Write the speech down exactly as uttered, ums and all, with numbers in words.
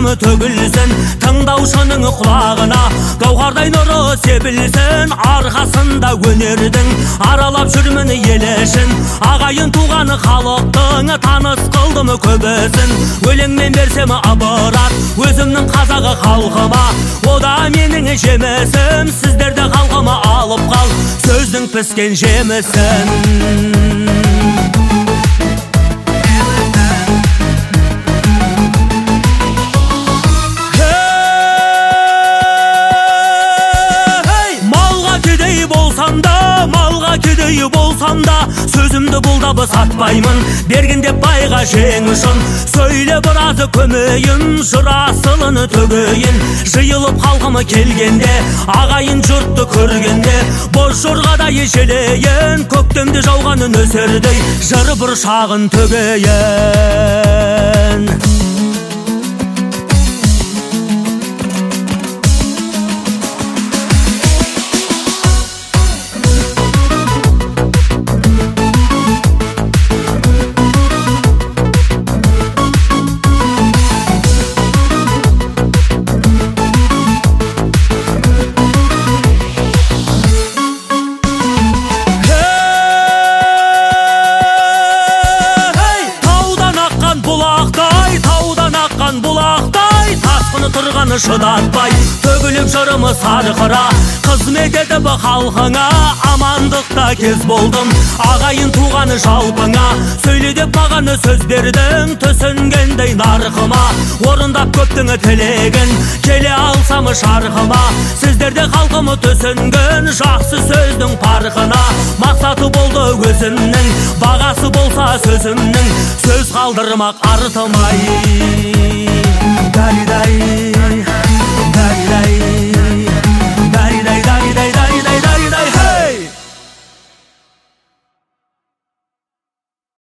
жырым төгілсін, тыңдаушының құлағына гауһардай нұры себілсін. Арқасында өнердің аралап жүрмін ел ішін, ағайын туғаны халықтың таныс қылдым көбісін. Өлеңмен берсем абырат өзімнің қазағы халқыма, ода менің жемісім. Сіздерді халқыма алып қал сөздің піскен жемісін. Малға кедей болсам да сөзімді бұлдап сатпаймын, бергенде байға жеңішін. Сөйле біразы көмейін, жыр асылын төгейін. Жиылып халқымы келгенде, ағайын жұртты көргенде, боз жорғада ешелейін. Көктемде жауғаны нөсердей жыр бұршағын төгейін. Тұрғаны шыдатпай төгіліп жырымы сарқыра, қызмет етіп халқыңа амандықта кез болдым. Ағайын туғаны жалпыңа сөйле деп маған сөз бердің, түсінгендей нарқыма орындап көптің тілегін келе алсам шарқыма. Сіздерде халқымы түсінген жақсы сөздің парқына, мақсаты болды өзімнің, бағасы болса сөзімнің, сөз қалдырмақ артымай.